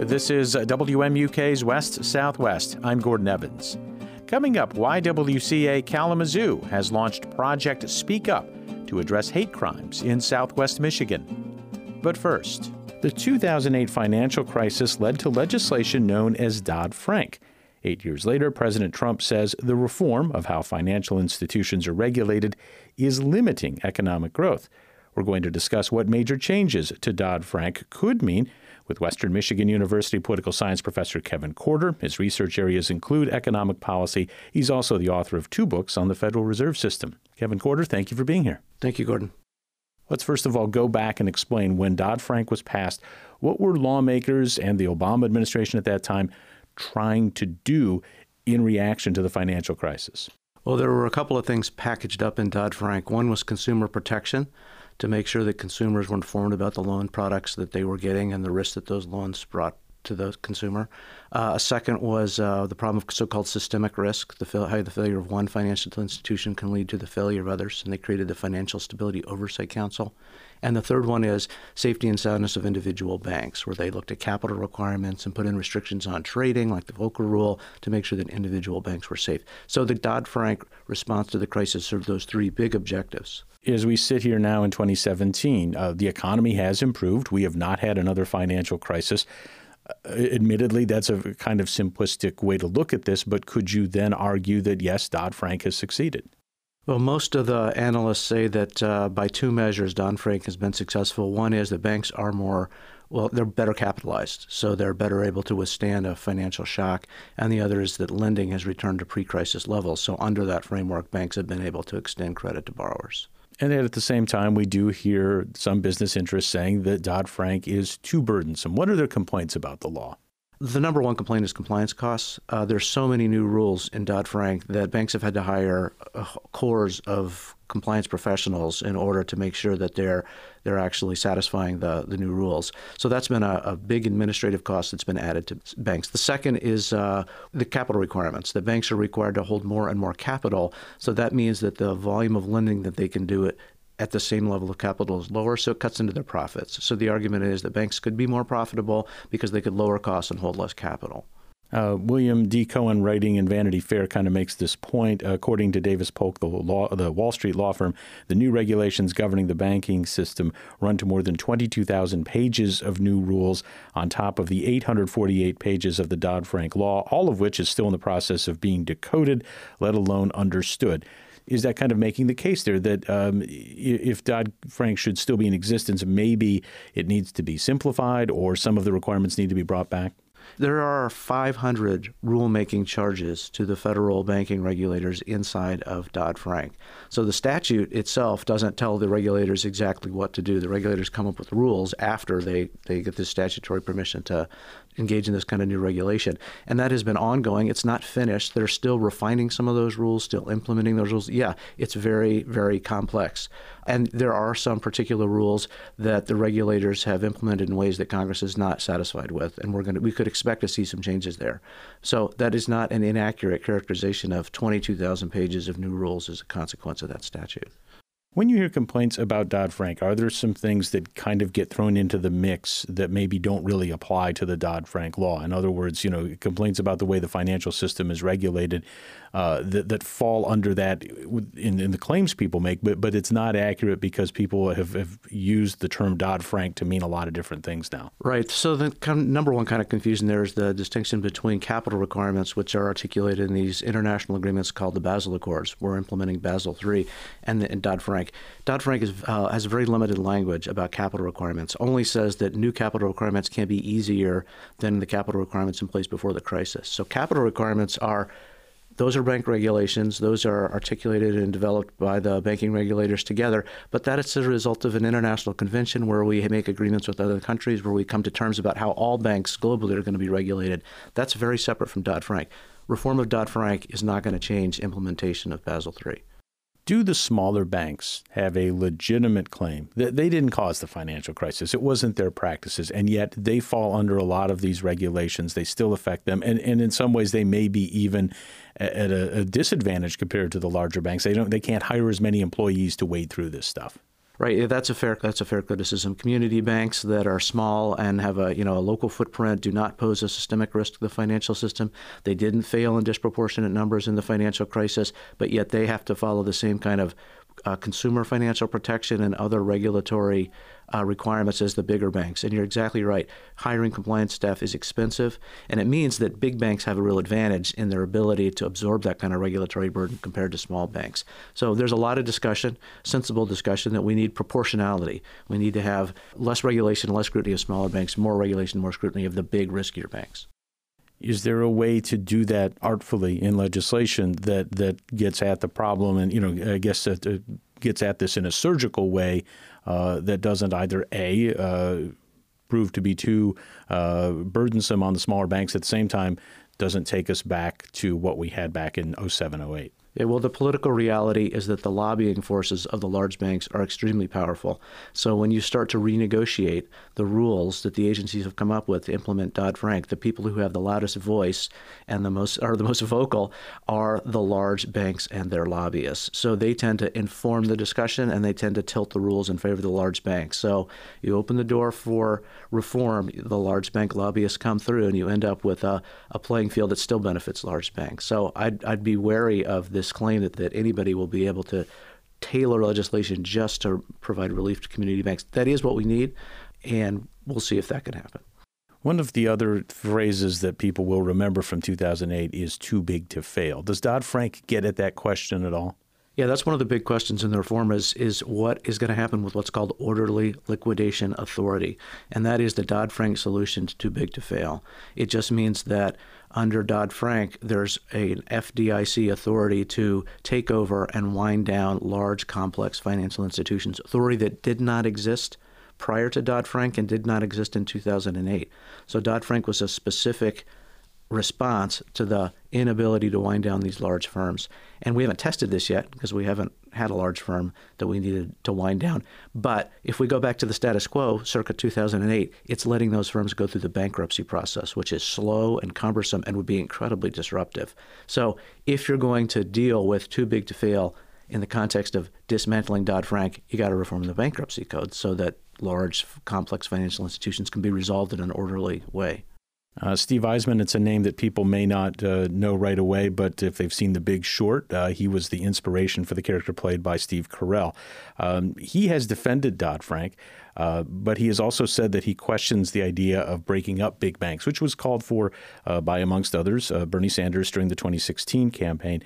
This is WMUK's West Southwest. I'm Gordon Evans. Coming up, YWCA Kalamazoo has launched Project Speak Up to address hate crimes in Southwest Michigan. But first, the 2008 financial crisis led to legislation known as Dodd-Frank. 8 years later, President Trump says the reform of how financial institutions are regulated is limiting economic growth. We're going to discuss what major changes to Dodd-Frank could mean with Western Michigan University political science professor Kevin Corder. His research areas include economic policy. He's also the author of 2 books on the Federal Reserve System. Kevin Corder, thank you for being here. Thank you, Gordon. Let's first of all go back and explain when Dodd-Frank was passed. What were lawmakers and the Obama administration at that time trying to do in reaction to the financial crisis? Well, there were a couple of things packaged up in Dodd-Frank. One was consumer protection, to make sure that consumers were informed about the loan products that they were getting and the risks that those loans brought to the consumer. A second was the problem of so-called systemic risk, how the failure of one financial institution can lead to the failure of others, and they created the Financial Stability Oversight Council. And the third one is safety and soundness of individual banks, where they looked at capital requirements and put in restrictions on trading, like the Volcker Rule, to make sure that individual banks were safe. So the Dodd-Frank response to the crisis served those 3 big objectives. As we sit here now in 2017, the economy has improved. We have not had another financial crisis. Admittedly, that's a kind of simplistic way to look at this, but could you then argue that, yes, Dodd-Frank has succeeded? Well, most of the analysts say that by 2 measures, Dodd-Frank has been successful. One is that banks are they're better capitalized, so they're better able to withstand a financial shock. And the other is that lending has returned to pre-crisis levels. So under that framework, banks have been able to extend credit to borrowers. And yet at the same time, we do hear some business interests saying that Dodd-Frank is too burdensome. What are their complaints about the law? The number one complaint is compliance costs. There's so many new rules in Dodd-Frank that banks have had to hire cores of compliance professionals in order to make sure that they're actually satisfying the new rules. So that's been a big administrative cost that's been added to banks. The second is the capital requirements. The banks are required to hold more and more capital. So that means that the volume of lending that they can do at the same level of capital is lower, so it cuts into their profits. So the argument is that banks could be more profitable because they could lower costs and hold less capital. William D. Cohen, writing in Vanity Fair, kind of makes this point. According to Davis Polk, the Wall Street law firm, the new regulations governing the banking system run to more than 22,000 pages of new rules on top of the 848 pages of the Dodd-Frank law, all of which is still in the process of being decoded, let alone understood. Is that kind of making the case there that if Dodd-Frank should still be in existence, maybe it needs to be simplified or some of the requirements need to be brought back? There are 500 rulemaking charges to the federal banking regulators inside of Dodd-Frank. So the statute itself doesn't tell the regulators exactly what to do. The regulators come up with rules after they get the statutory permission to engage in this kind of new regulation. And that has been ongoing. It's not finished. They're still refining some of those rules, still implementing those rules. Yeah, it's very, very complex. And there are some particular rules that the regulators have implemented in ways that Congress is not satisfied with, and we could expect to see some changes there. So that is not an inaccurate characterization of 22,000 pages of new rules as a consequence of that statute. When you hear complaints about Dodd-Frank, are there some things that kind of get thrown into the mix that maybe don't really apply to the Dodd-Frank law? In other words, complaints about the way the financial system is regulated that fall under that in the claims people make, but it's not accurate because people have used the term Dodd-Frank to mean a lot of different things now. Right. So the number one kind of confusion there is the distinction between capital requirements, which are articulated in these international agreements called the Basel Accords. We're implementing Basel III, and Dodd-Frank. Dodd-Frank has very limited language about capital requirements, only says that new capital requirements can be easier than the capital requirements in place before the crisis. So capital requirements those are bank regulations. Those are articulated and developed by the banking regulators together. But that is a result of an international convention where we make agreements with other countries, where we come to terms about how all banks globally are going to be regulated. That's very separate from Dodd-Frank. Reform of Dodd-Frank is not going to change implementation of Basel III. Do the smaller banks have a legitimate claim that they didn't cause the financial crisis? It wasn't their practices, and yet they fall under a lot of these regulations. They still affect them, and in some ways they may be even at a disadvantage compared to the larger banks. They can't hire as many employees to wade through this stuff. Right, yeah, that's a fair criticism. Community banks that are small and have a local footprint do not pose a systemic risk to the financial system. They didn't fail in disproportionate numbers in the financial crisis, but yet they have to follow the same kind of consumer financial protection and other regulatory requirements as the bigger banks. And you're exactly right. Hiring compliance staff is expensive, and it means that big banks have a real advantage in their ability to absorb that kind of regulatory burden compared to small banks. So there's a lot of discussion, sensible discussion, that we need proportionality. We need to have less regulation, less scrutiny of smaller banks, more regulation, more scrutiny of the big, riskier banks. Is there a way to do that artfully in legislation that gets at the problem and, I guess that gets at this in a surgical way that doesn't either prove to be too burdensome on the smaller banks, at the same time doesn't take us back to what we had back in 07, 08? Yeah, well, the political reality is that the lobbying forces of the large banks are extremely powerful. So when you start to renegotiate the rules that the agencies have come up with to implement Dodd-Frank, the people who have the loudest voice and the most vocal are the large banks and their lobbyists. So they tend to inform the discussion, and they tend to tilt the rules in favor of the large banks. So you open the door for reform, the large bank lobbyists come through, and you end up with a playing field that still benefits large banks. So I'd be wary of this claim that anybody will be able to tailor legislation just to provide relief to community banks. That is what we need, and we'll see if that can happen. One of the other phrases that people will remember from 2008 is too big to fail. Does Dodd-Frank get at that question at all? Yeah, that's one of the big questions in the reform is what is going to happen with what's called orderly liquidation authority. And that is the Dodd-Frank solution to too big to fail. It just means that under Dodd-Frank, there's an FDIC authority to take over and wind down large, complex financial institutions, authority that did not exist prior to Dodd-Frank and did not exist in 2008. So Dodd-Frank was a specific response to the inability to wind down these large firms. And we haven't tested this yet because we haven't had a large firm that we needed to wind down. But if we go back to the status quo, circa 2008, it's letting those firms go through the bankruptcy process, which is slow and cumbersome and would be incredibly disruptive. So if you're going to deal with too big to fail in the context of dismantling Dodd-Frank, you got to reform the bankruptcy code so that large, complex financial institutions can be resolved in an orderly way. Steve Eisman, it's a name that people may not know right away, but if they've seen The Big Short, he was the inspiration for the character played by Steve Carell. He has defended Dodd-Frank, but he has also said that he questions the idea of breaking up big banks, which was called for by, amongst others, Bernie Sanders during the 2016 campaign.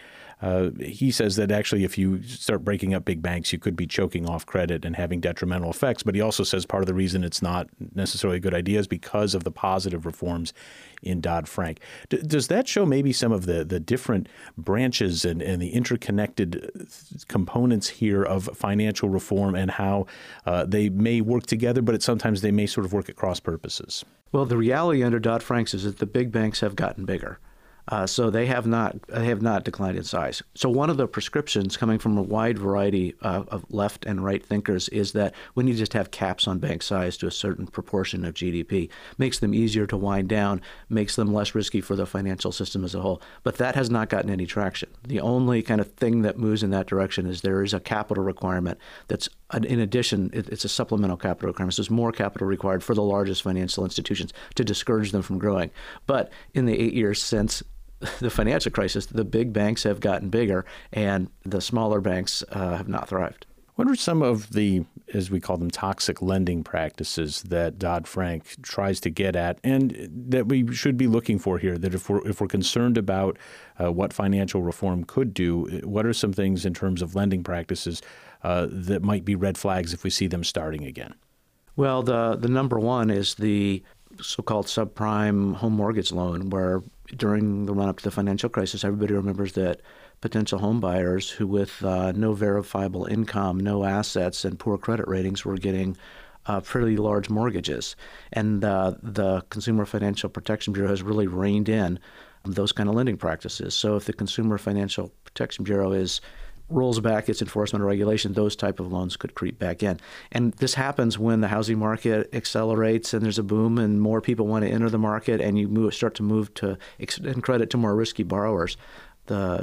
He says that actually if you start breaking up big banks, you could be choking off credit and having detrimental effects. But he also says part of the reason it's not necessarily a good idea is because of the positive reforms in Dodd-Frank. Does that show maybe some of the different branches and the interconnected components here of financial reform and how they may work together, but sometimes they may sort of work at cross purposes? Well, the reality under Dodd-Frank is that the big banks have gotten bigger. So they have not declined in size. So one of the prescriptions coming from a wide variety of left and right thinkers is that we need to just have caps on bank size to a certain proportion of GDP. Makes them easier to wind down, makes them less risky for the financial system as a whole. But that has not gotten any traction. The only kind of thing that moves in that direction is there is a capital requirement that's, in addition, it's a supplemental capital requirement. So there's more capital required for the largest financial institutions to discourage them from growing. But in the 8 years since the financial crisis, the big banks have gotten bigger and the smaller banks have not thrived. What are some of the, as we call them, toxic lending practices that Dodd-Frank tries to get at and that we should be looking for here? That if we're concerned about what financial reform could do, what are some things in terms of lending practices that might be red flags if we see them starting again? Well, the number one is the so-called subprime home mortgage loan, where during the run-up to the financial crisis, everybody remembers that potential home buyers who with no verifiable income, no assets, and poor credit ratings were getting pretty large mortgages. And the Consumer Financial Protection Bureau has really reined in those kind of lending practices. So if the Consumer Financial Protection Bureau rolls back its enforcement or regulation, those type of loans could creep back in. And this happens when the housing market accelerates and there's a boom and more people want to enter the market and you start to move to extend credit to more risky borrowers. The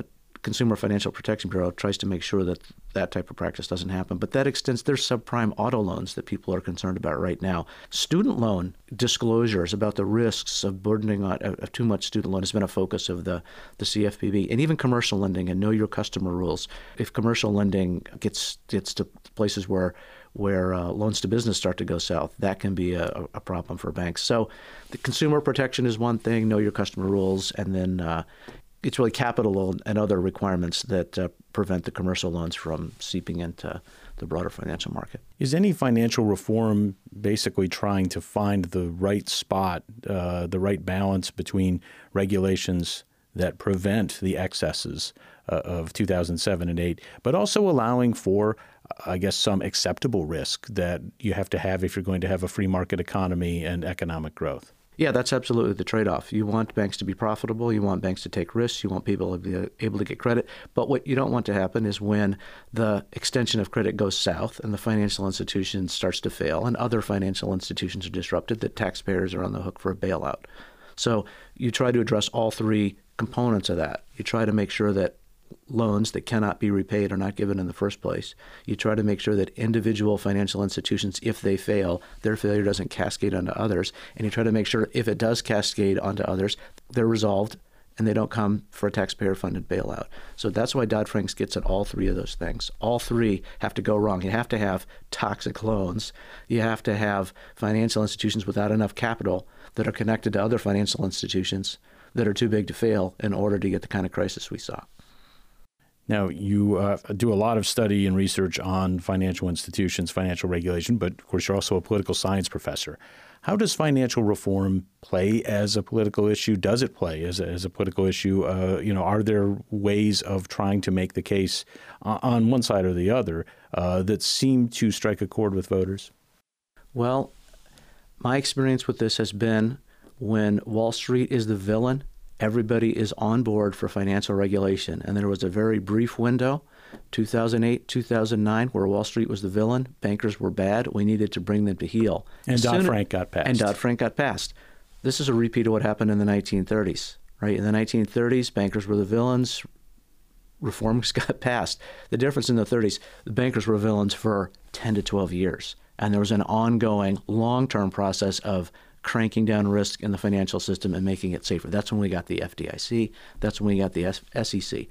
Consumer Financial Protection Bureau tries to make sure that that type of practice doesn't happen. But that extends, there's subprime auto loans that people are concerned about right now. Student loan disclosures about the risks of burdening on of too much student loan has been a focus of the CFPB, and even commercial lending and know your customer rules. If commercial lending gets to places where loans to business start to go south, that can be a problem for banks. So the consumer protection is one thing, know your customer rules, and then it's really capital and other requirements that prevent the commercial loans from seeping into the broader financial market. Is any financial reform basically trying to find the right spot, the right balance between regulations that prevent the excesses of 2007 and 8, but also allowing for, I guess, some acceptable risk that you have to have if you're going to have a free market economy and economic growth? Yeah, that's absolutely the trade-off. You want banks to be profitable. You want banks to take risks. You want people to be able to get credit. But what you don't want to happen is when the extension of credit goes south and the financial institution starts to fail and other financial institutions are disrupted, that taxpayers are on the hook for a bailout. So you try to address all three components of that. You try to make sure that loans that cannot be repaid are not given in the first place. You try to make sure that individual financial institutions, if they fail, their failure doesn't cascade onto others. And you try to make sure if it does cascade onto others, they're resolved and they don't come for a taxpayer-funded bailout. So that's why Dodd-Frank gets at all three of those things. All three have to go wrong. You have to have toxic loans. You have to have financial institutions without enough capital that are connected to other financial institutions that are too big to fail in order to get the kind of crisis we saw. Now, you do a lot of study and research on financial institutions, financial regulation, but of course you're also a political science professor. How does financial reform play as a political issue? Does it play as a political issue? Are there ways of trying to make the case on one side or the other that seem to strike a chord with voters? Well, my experience with this has been when Wall Street is the villain, everybody is on board for financial regulation. And there was a very brief window, 2008, 2009, where Wall Street was the villain. Bankers were bad. We needed to bring them to heel. And Dodd-Frank got passed. This is a repeat of what happened in the 1930s, right? In the 1930s, bankers were the villains. Reforms got passed. The difference in the 30s, the bankers were villains for 10 to 12 years. And there was an ongoing long-term process of cranking down risk in the financial system and making it safer. That's when we got the FDIC. That's when we got the SEC.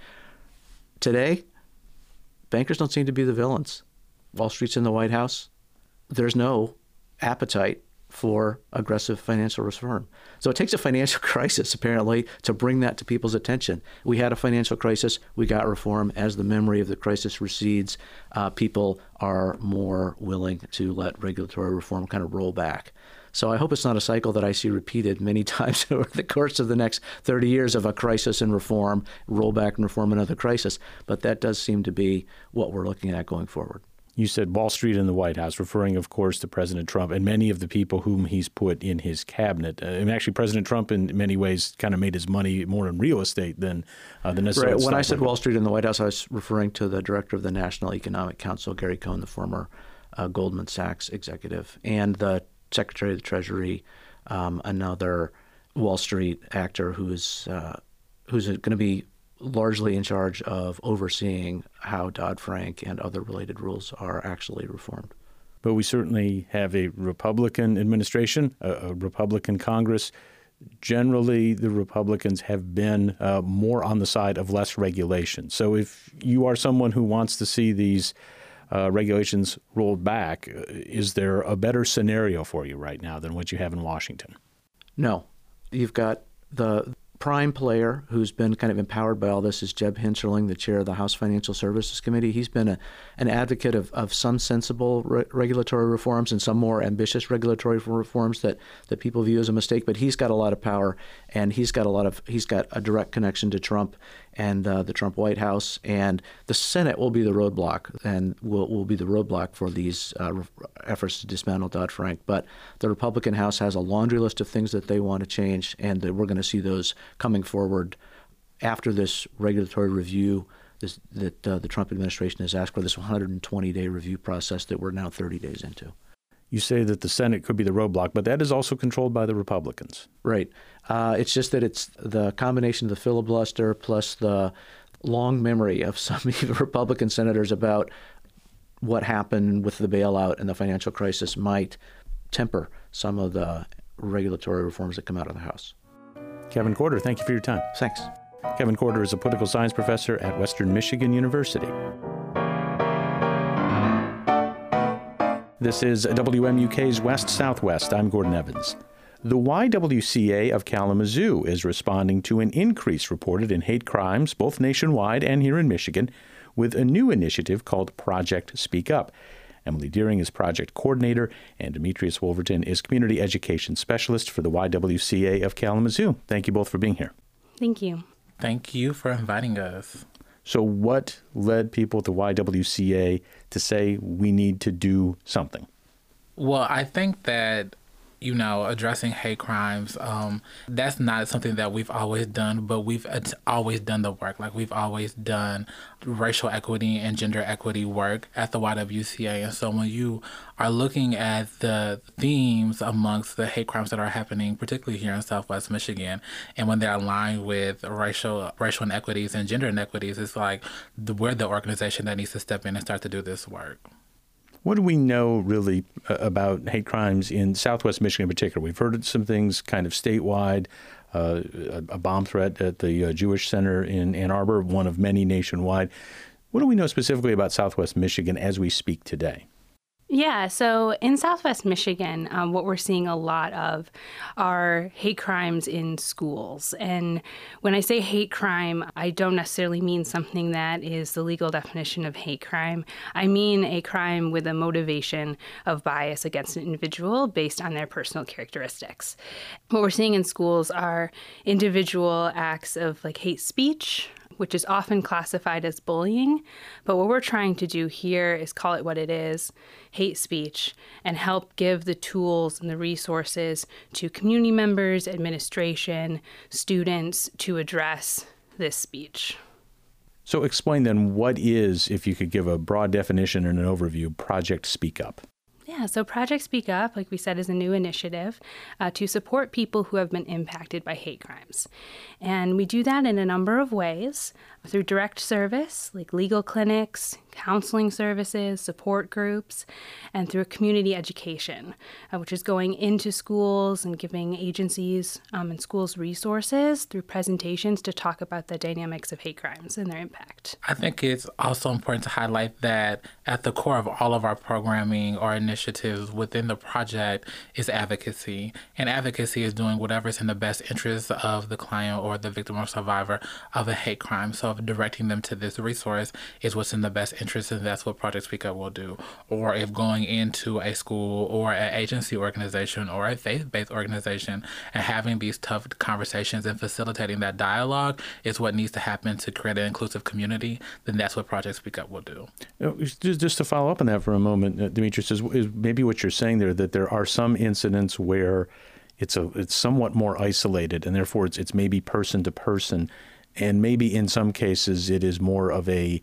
Today, bankers don't seem to be the villains. Wall Street's in the White House. There's no appetite for aggressive financial reform. So it takes a financial crisis, apparently, to bring that to people's attention. We had a financial crisis. We got reform. As the memory of the crisis recedes, people are more willing to let regulatory reform kind of roll back. So I hope it's not a cycle that I see repeated many times over the course of the next 30 years of a crisis and reform, rollback and reform, another crisis. But that does seem to be what we're looking at going forward. You said Wall Street and the White House, referring, of course, to President Trump and many of the people whom he's put in his cabinet. Actually, President Trump, in many ways, kind of made his money more in real estate than the necessary. Right. When I said Wall Street and the White House, I was referring to the director of the National Economic Council, Gary Cohn, the former Goldman Sachs executive, and the Secretary of the Treasury, another Wall Street actor who's going to be largely in charge of overseeing how Dodd-Frank and other related rules are actually reformed. But we certainly have a Republican administration, a Republican Congress. Generally, the Republicans have been more on the side of less regulation. So if you are someone who wants to see these regulations rolled back, is there a better scenario for you right now than what you have in Washington? No. You've got the prime player who's been kind of empowered by all this is Jeb Hensarling, the chair of the House Financial Services Committee. He's been an advocate of some sensible regulatory reforms and some more ambitious regulatory reforms that people view as a mistake. But he's got a lot of power, and he's got a direct connection to Trump and the Trump White House. And the Senate will be the roadblock, and will be the roadblock for these efforts to dismantle Dodd-Frank. But the Republican House has a laundry list of things that they want to change, and we're going to see those coming forward after this regulatory review that the Trump administration has asked for, this 120-day review process that we're now 30 days into. You say that the Senate could be the roadblock, but that is also controlled by the Republicans. Right. It's just that it's the combination of the filibuster plus the long memory of some even Republican senators about what happened with the bailout and the financial crisis might temper some of the regulatory reforms that come out of the House. Kevin Corder, thank you for your time. Thanks. Kevin Corder is a political science professor at Western Michigan University. This is WMUK's West Southwest. I'm Gordon Evans. The YWCA of Kalamazoo is responding to an increase reported in hate crimes, both nationwide and here in Michigan, with a new initiative called Project Speak Up. Emily Deering is project coordinator, and Demetrius Wolverton is community education specialist for the YWCA of Kalamazoo. Thank you both for being here. Thank you. Thank you for inviting us. So what led people at the YWCA to say we need to do something? Well, I think that, addressing hate crimes, that's not something that we've always done, but we've always done the work. Like, we've always done racial equity and gender equity work at the YWCA. And so when you are looking at the themes amongst the hate crimes that are happening, particularly here in Southwest Michigan, and when they're aligned with racial inequities and gender inequities, it's like we're the organization that needs to step in and start to do this work. What do we know really about hate crimes in Southwest Michigan in particular? We've heard some things kind of statewide, a bomb threat at the Jewish Center in Ann Arbor, one of many nationwide. What do we know specifically about Southwest Michigan as we speak today? Yeah, so in Southwest Michigan, what we're seeing a lot of are hate crimes in schools. And when I say hate crime, I don't necessarily mean something that is the legal definition of hate crime. I mean a crime with a motivation of bias against an individual based on their personal characteristics. What we're seeing in schools are individual acts of hate speech, which is often classified as bullying. But what we're trying to do here is call it what it is, hate speech, and help give the tools and the resources to community members, administration, students to address this speech. So explain then, what is, if you could give a broad definition and an overview, Project Speak Up? Yeah, so Project Speak Up, like we said, is a new initiative to support people who have been impacted by hate crimes. And we do that in a number of ways, through direct service, like legal clinics, counseling services, support groups, and through community education, which is going into schools and giving agencies and schools resources through presentations to talk about the dynamics of hate crimes and their impact. I think it's also important to highlight that at the core of all of our programming or initiatives within the project is advocacy. And advocacy is doing whatever's in the best interest of the client or the victim or survivor of a hate crime. So if directing them to this resource is what's in the best interest, and that's what Project Speak Up will do. Or if going into a school or an agency organization or a faith-based organization and having these tough conversations and facilitating that dialogue is what needs to happen to create an inclusive community, then that's what Project Speak Up will do. Just to follow up on that for a moment, Demetrius, is maybe what you're saying there, that there are some incidents where it's somewhat more isolated, and therefore it's maybe person to person, and maybe in some cases it is more of a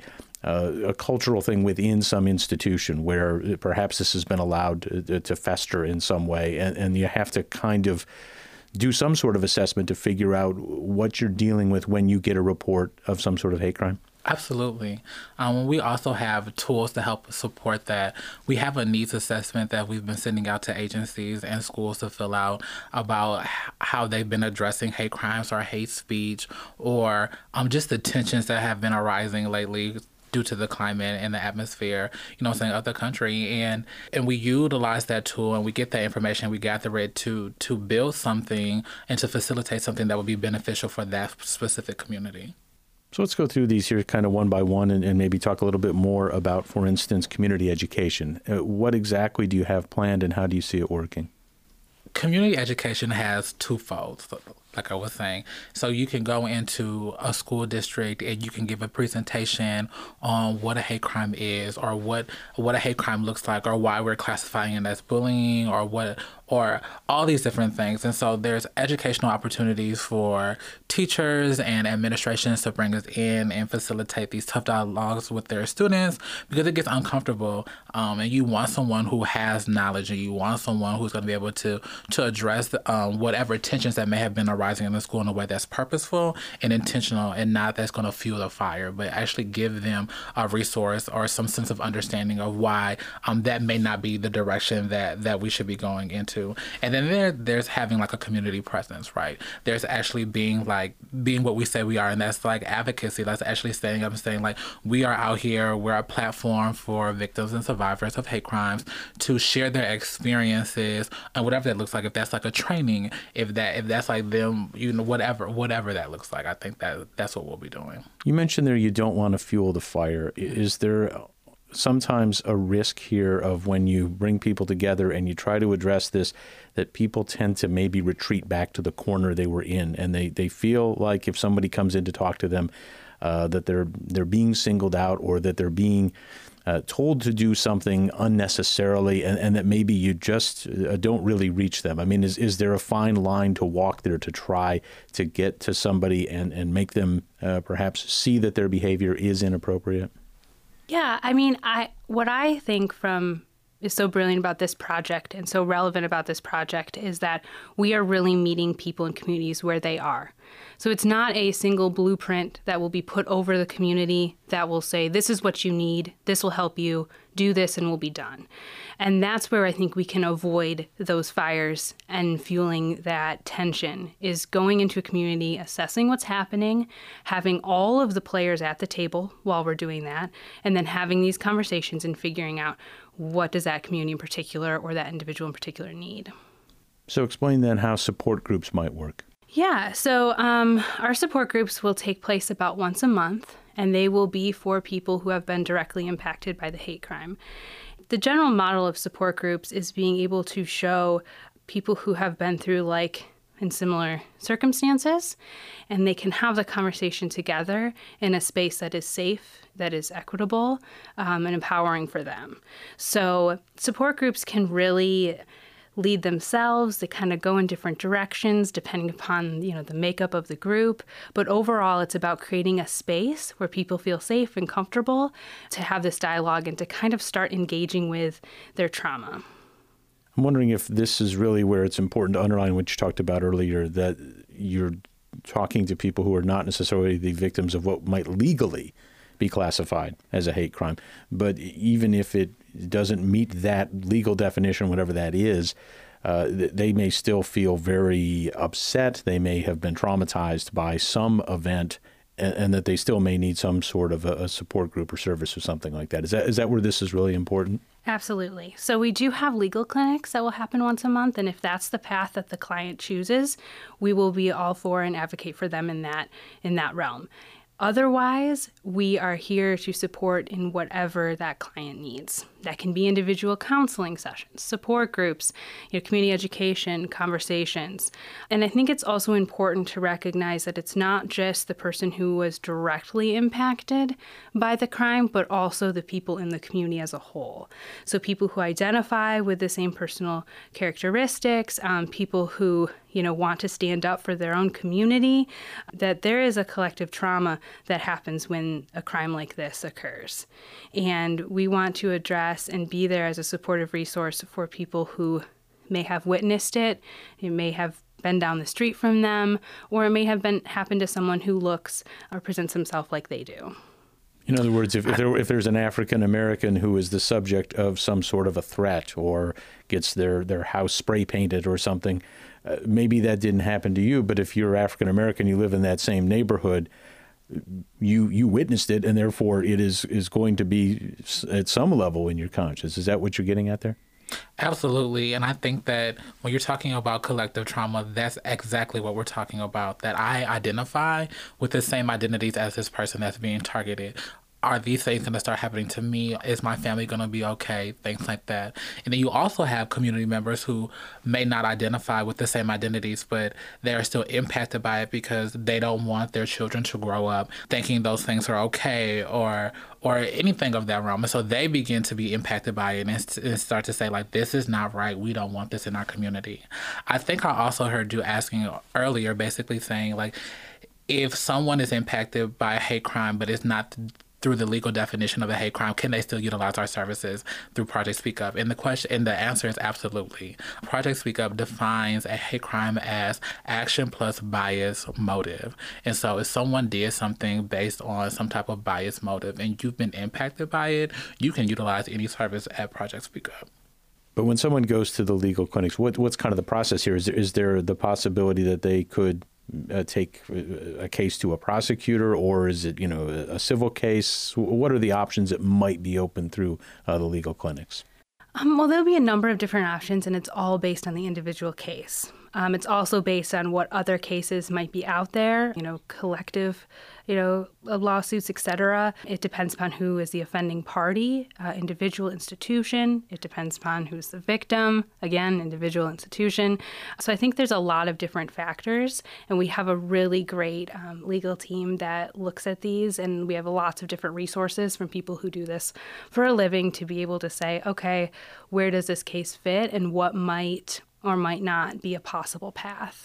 cultural thing within some institution where perhaps this has been allowed to fester in some way, and you have to kind of do some sort of assessment to figure out what you're dealing with when you get a report of some sort of hate crime. Absolutely. We also have tools to help support that. We have a needs assessment that we've been sending out to agencies and schools to fill out about how they've been addressing hate crimes or hate speech, or just the tensions that have been arising lately due to the climate and the atmosphere, of the country. And we utilize that tool and we get that information, we gather it to build something and to facilitate something that would be beneficial for that specific community. So let's go through these here kind of one by one and maybe talk a little bit more about, for instance, community education. What exactly do you have planned and how do you see it working? Community education has twofold, like I was saying. So you can go into a school district and you can give a presentation on what a hate crime is, or what a hate crime looks like, or why we're classifying it as bullying, or all these different things. And so there's educational opportunities for teachers and administrations to bring us in and facilitate these tough dialogues with their students, because it gets uncomfortable. And you want someone who has knowledge, and you want someone who's going to be able to address whatever tensions that may have been arising in the school in a way that's purposeful and intentional, and not that's going to fuel the fire, but actually give them a resource or some sense of understanding of why that may not be the direction that we should be going into. And then there's having like a community presence, right? There's actually being what we say we are, and that's like advocacy. That's actually standing up and saying like, we are out here, we're a platform for victims and survivors of hate crimes to share their experiences and whatever that looks like. If that's like a training, if that's like them, whatever that looks like, I think that's what we'll be doing. You mentioned there you don't want to fuel the fire. Is there sometimes a risk here of when you bring people together and you try to address this, that people tend to maybe retreat back to the corner they were in, and they feel like if somebody comes in to talk to them, that they're being singled out, or that they're being told to do something unnecessarily, and that maybe you just don't really reach them? I mean, is there a fine line to walk there to try to get to somebody and make them perhaps see that their behavior is inappropriate? Yeah, I mean, what I think is so brilliant about this project and so relevant about this project is that we are really meeting people in communities where they are. So it's not a single blueprint that will be put over the community that will say, this is what you need, this will help you, do this and we'll be done. And that's where I think we can avoid those fires and fueling that tension, is going into a community, assessing what's happening, having all of the players at the table while we're doing that, and then having these conversations and figuring out what does that community in particular or that individual in particular need. So explain then how support groups might work. Yeah, so our support groups will take place about once a month, and they will be for people who have been directly impacted by the hate crime. The general model of support groups is being able to show people who have been through in similar circumstances, and they can have the conversation together in a space that is safe, that is equitable, and empowering for them. So support groups can really lead themselves. They kind of go in different directions depending upon, the makeup of the group. But overall, it's about creating a space where people feel safe and comfortable to have this dialogue and to kind of start engaging with their trauma. I'm wondering if this is really where it's important to underline what you talked about earlier, that you're talking to people who are not necessarily the victims of what might legally be classified as a hate crime. But even if it doesn't meet that legal definition, whatever that is, they may still feel very upset. They may have been traumatized by some event, and that they still may need some sort of a support group or service or something like that. Is that where this is really important? Absolutely. So we do have legal clinics that will happen once a month, and if that's the path that the client chooses, we will be all for and advocate for them in that realm. Otherwise, we are here to support in whatever that client needs. That can be individual counseling sessions, support groups, community education, conversations. And I think it's also important to recognize that it's not just the person who was directly impacted by the crime, but also the people in the community as a whole. So people who identify with the same personal characteristics, people who want to stand up for their own community, that there is a collective trauma that happens when a crime like this occurs. And we want to address and be there as a supportive resource for people who may have witnessed it. It may have been down the street from them, or it may have happened to someone who looks or presents himself like they do. In other words, if there's an African American who is the subject of some sort of a threat or gets their house spray painted or something, maybe that didn't happen to you, but if you're African American, you live in that same neighborhood, you witnessed it, and therefore it is going to be at some level in your conscience. Is that what you're getting at there? Absolutely. And I think that when you're talking about collective trauma, that's exactly what we're talking about, that I identify with the same identities as this person that's being targeted. Are these things going to start happening to me? Is my family going to be okay? Things like that. And then you also have community members who may not identify with the same identities, but they are still impacted by it because they don't want their children to grow up thinking those things are okay or anything of that realm. And so they begin to be impacted by it and start to say, this is not right. We don't want this in our community. I think I also heard you asking earlier, basically saying, if someone is impacted by a hate crime, but it's not through the legal definition of a hate crime, can they still utilize our services through Project Speak Up? And the answer is absolutely. Project Speak Up defines a hate crime as action plus bias motive. And so if someone did something based on some type of bias motive and you've been impacted by it, you can utilize any service at Project Speak Up. But when someone goes to the legal clinics, what's kind of the process here? Is there the possibility that they could take a case to a prosecutor, or is it, a civil case? What are the options that might be open through the legal clinics? Well, there'll be a number of different options, and it's all based on the individual case. It's also based on what other cases might be out there, collective, lawsuits, et cetera. It depends upon who is the offending party, individual institution. It depends upon who's the victim, again, individual institution. So I think there's a lot of different factors, and we have a really great legal team that looks at these, and we have lots of different resources from people who do this for a living to be able to say, okay, where does this case fit, and what might or might not be a possible path.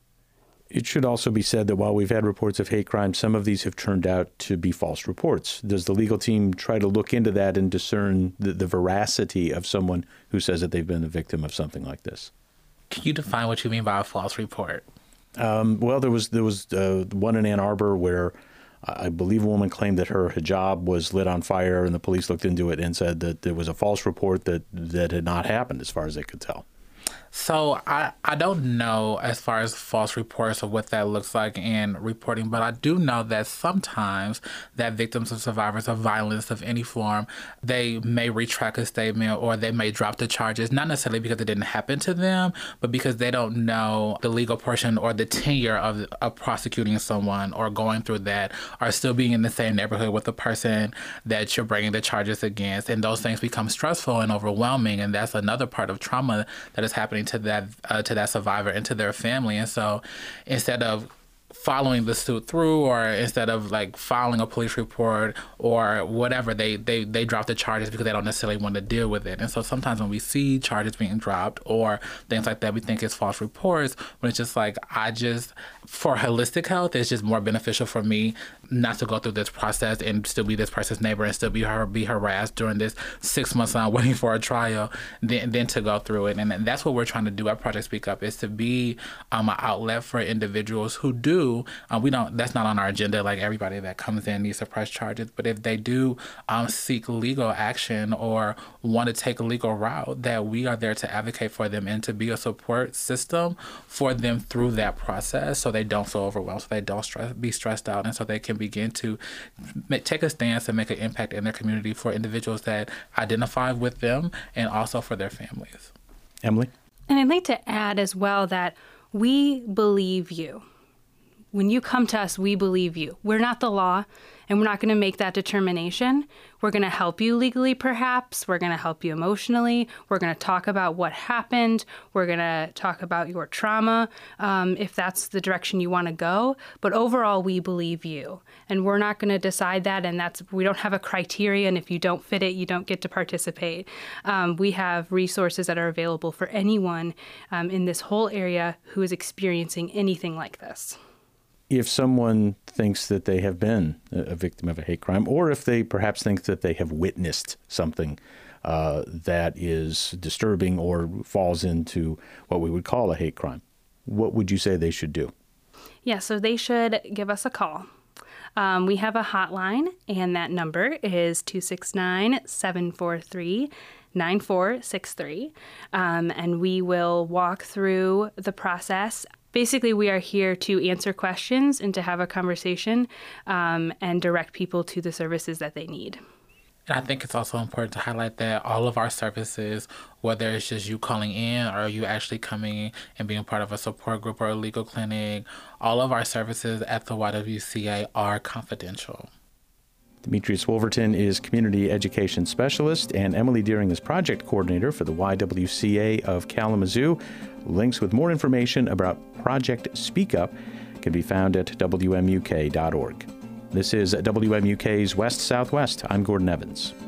It should also be said that while we've had reports of hate crimes, some of these have turned out to be false reports. Does the legal team try to look into that and discern the veracity of someone who says that they've been a victim of something like this? Can you define what you mean by a false report? Well, there was one in Ann Arbor where I believe a woman claimed that her hijab was lit on fire, and the police looked into it and said that there was a false report that had not happened as far as they could tell. So I don't know as far as false reports or what that looks like in reporting, but I do know that sometimes that victims and survivors of violence of any form, they may retract a statement or they may drop the charges, not necessarily because it didn't happen to them, but because they don't know the legal portion or the tenure of prosecuting someone or going through that, or still being in the same neighborhood with the person that you're bringing the charges against. And those things become stressful and overwhelming, and that's another part of trauma that is happening to that survivor and to their family. And so instead of following the suit through, or instead of filing a police report or whatever, they drop the charges because they don't necessarily want to deal with it. And so sometimes when we see charges being dropped or things like that, we think it's false reports, when it's just for holistic health, it's just more beneficial for me not to go through this process and still be this person's neighbor and still be harassed during this 6 months on waiting for a trial than to go through it. And that's what we're trying to do at Project Speak Up, is to be an outlet for individuals who do. That's not on our agenda, like everybody that comes in needs to press charges, but if they do seek legal action or want to take a legal route, that we are there to advocate for them and to be a support system for them through that process, so they don't feel overwhelmed, so they don't be stressed out, and so they can begin to take a stance and make an impact in their community for individuals that identify with them and also for their families. Emily? And I'd like to add as well that we believe you. When you come to us, we believe you. We're not the law, and we're not going to make that determination. We're going to help you legally, perhaps. We're going to help you emotionally. We're going to talk about what happened. We're going to talk about your trauma, if that's the direction you want to go. But overall, we believe you, and we're not going to decide that. And we don't have a criteria, and if you don't fit it, you don't get to participate. We have resources that are available for anyone in this whole area who is experiencing anything like this. If someone thinks that they have been a victim of a hate crime, or if they perhaps think that they have witnessed something that is disturbing or falls into what we would call a hate crime, what would you say they should do? Yeah, so they should give us a call. We have a hotline, and that number is 269-743-9463, and we will walk through the process. Basically, we are here to answer questions and to have a conversation and direct people to the services that they need. And I think it's also important to highlight that all of our services, whether it's just you calling in or you actually coming and being part of a support group or a legal clinic, all of our services at the YWCA are confidential. Demetrius Wolverton is Community Education Specialist, and Emily Deering is Project Coordinator for the YWCA of Kalamazoo. Links with more information about Project Speak Up can be found at WMUK.org. This is WMUK's West Southwest. I'm Gordon Evans.